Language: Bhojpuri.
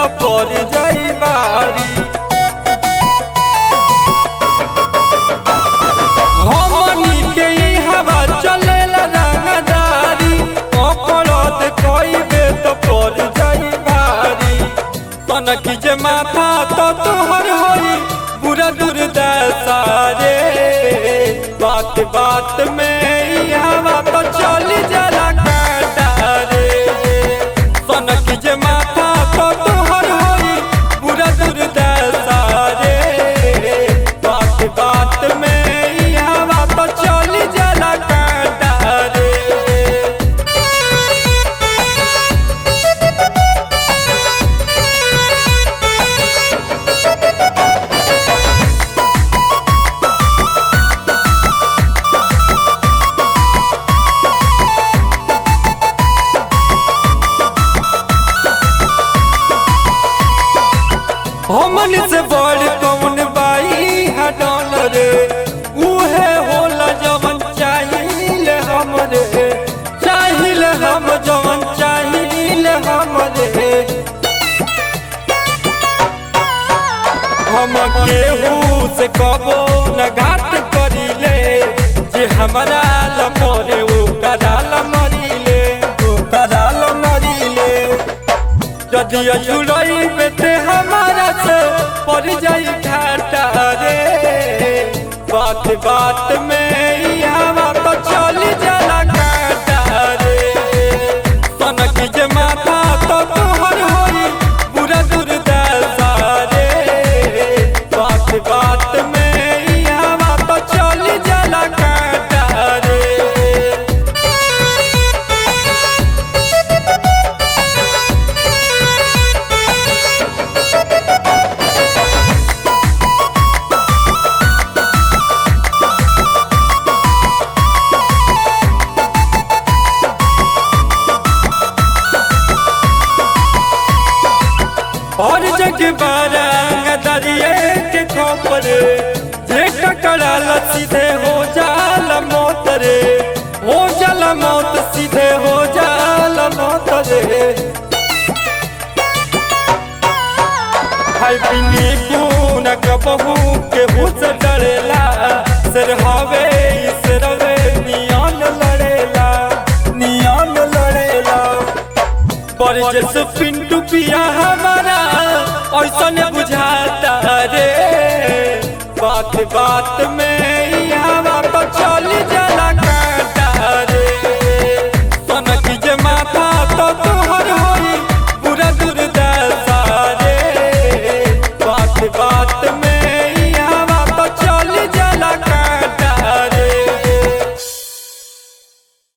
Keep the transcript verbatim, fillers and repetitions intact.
तो पड़ जाई बारी। हमनी के ई हवा चलेला रंगदारी, अपराध कइबे तो पड़ जाई भारी। तनक जे माथा तो तोहर होई पूरा दुर्दशा रे। बात बात में ई हवा तो चल जाला काटा रे। तनक जे माथा तो तोहर होई पूरा दुर्दशा रे। बात बात में ई हवा तो चल जाला काटा रे। हमन से बड़ कौन बाई हडल रे। उहे होला जवन चाहिए हमरे, चाहिए हम जवन चाहिए हमरे। हम केहू से कबो न घाट करिले, जे हमारा लमरे वो कराल मरिले, वो कराल मरिले। यदि अछुड़ई बेटे हमारा से पड़ जाई घाटा रे। बात बात में ई हवा तो चल जाला काटा रे। तनक जे माथा तो तोहर होई पूरा दुर्दशा रे। बात बात में ई हवा तो चल जाला काटा रे। और जग बारंग दरिए के खोपर, जे टकराल सीधे हो जाल मौत रे। हो जाल मौत सीधे हो जाल मौत रे। हाय बिनी पून कबहू के हुस डरेला, सिर हवे सिरवे नियन लड़ेला, नियन लड़ेला। पर जैसे पिंटू पिया हमारा ऐसा बुझाता रे। बात बात में